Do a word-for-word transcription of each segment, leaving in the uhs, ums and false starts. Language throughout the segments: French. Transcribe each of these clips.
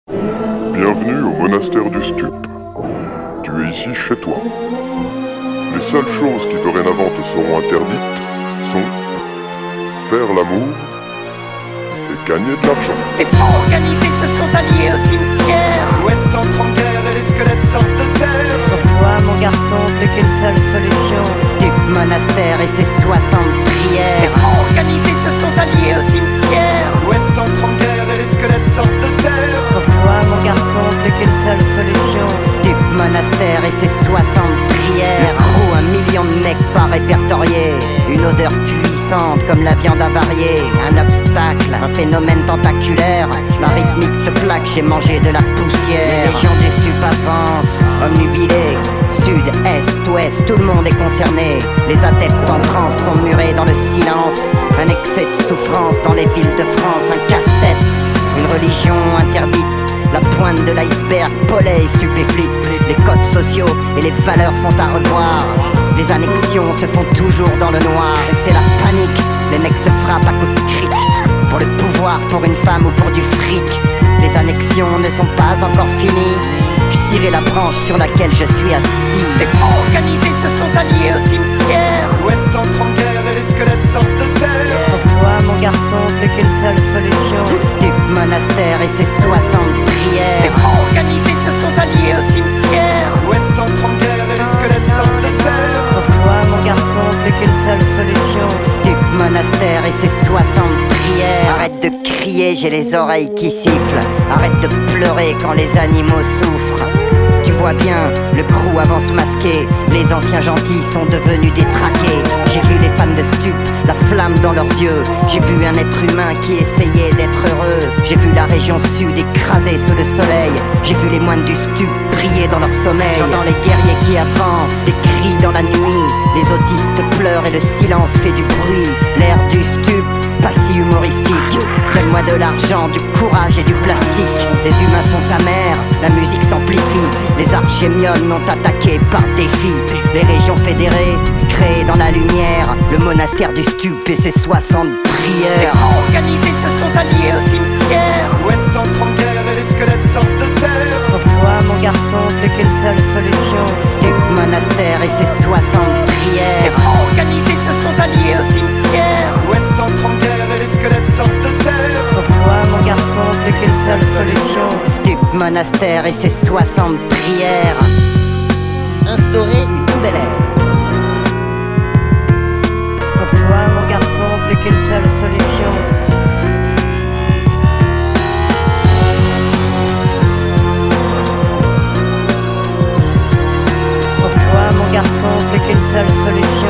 Bienvenue au monastère du Stup. Tu es ici chez toi. Les seules choses qui dorénavant te seront interdites sont faire l'amour et gagner de l'argent. Les faux organisés se sont alliés au cimetière. L'Ouest entre en guerre et les squelettes sortent de terre. Pour toi mon garçon, plus qu'une seule solution: Stup monastère et ses soixante prières. Les faux organisés se sont alliés au cimetière. L'Ouest entre en guerre et les squelettes sortent de terre. Pour toi mon garçon, plus qu'une seule solution: Stup monastère et ses soixante prières. Le crew, un million de mecs pas répertoriés. Une odeur puissante comme la viande avariée. Un obstacle, un phénomène tentaculaire. La rythmique te plaque, j'ai mangé de la poussière. Les légions du Stup avancent, omnubilés. Sud, est, ouest, tout le monde est concerné. Les adeptes en transe sont murés dans le silence. Un excès de souffrance dans les villes de France. Un casse-tête, une religion interdite. La pointe de l'iceberg, pollet et stupéflip. Les codes sociaux et les valeurs sont à revoir. Les annexions se font toujours dans le noir. Et c'est la panique, les mecs se frappent à coups de cric. Pour le pouvoir, pour une femme ou pour du fric. Les annexions ne sont pas encore finies. Je cirai la branche sur laquelle je suis assis. Les faux organisés se sont alliés au cimetière. L'Ouest entre en guerre et les squelettes sortent de terre. Pour toi mon garçon, plus qu'une seule solution: Stup monastère et ses soixante prières. Les faux organisés se sont alliés au cimetière. L'Ouest entre en guerre et les squelettes sortent de terre. Pour toi mon garçon, plus qu'une seule solution: Stup monastère et ses soixante prières. Arrête de crier, j'ai les oreilles qui sifflent. Arrête de pleurer quand les animaux souffrent. Tu vois bien, le crew avance masqué. Les anciens gentils sont devenus détraqués. J'ai vu les fans de Stup, la flamme dans leurs yeux. J'ai vu un être humain qui essayait d'être heureux. J'ai vu la région sud écrasée sous le soleil. J'ai vu les moines du Stup briller dans leur sommeil. J'entends les guerriers qui avancent, des cris dans la nuit. Les autistes pleurent et le silence fait du bruit. L'air du Stup, pas si humoristique. Donne-moi de l'argent, du courage et du plastique. Les humains sont amers, la musique s'amplifie. Les archémiones ont attaqué par défi. Les régions fédérées, créées dans la lumière. Le monastère du Stup et ses soixante prières. Les faux organisés se sont alliés au cimetière. L'Ouest entre en guerre et les squelettes sortent de terre. Pour toi mon garçon, plus qu'une seule solution: Stup monastère et ses soixante prières. Les faux organisés se sont alliés au cimetière. L'Ouest entre en guerre et les squelettes sortent de terre. Pour toi mon garçon, plus qu'une seule solution: Stup monastère et ses soixante prières. Instaurer une nouvelle ère. Pour toi mon garçon, plus qu'une seule solution: Pour toi mon garçon, plus qu'une seule solution.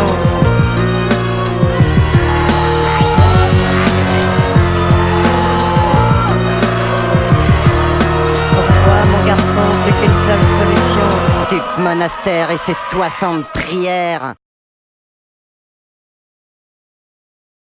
Pour toi mon garçon, plus qu'une seule solution: Stup monastère et ses soixante prières.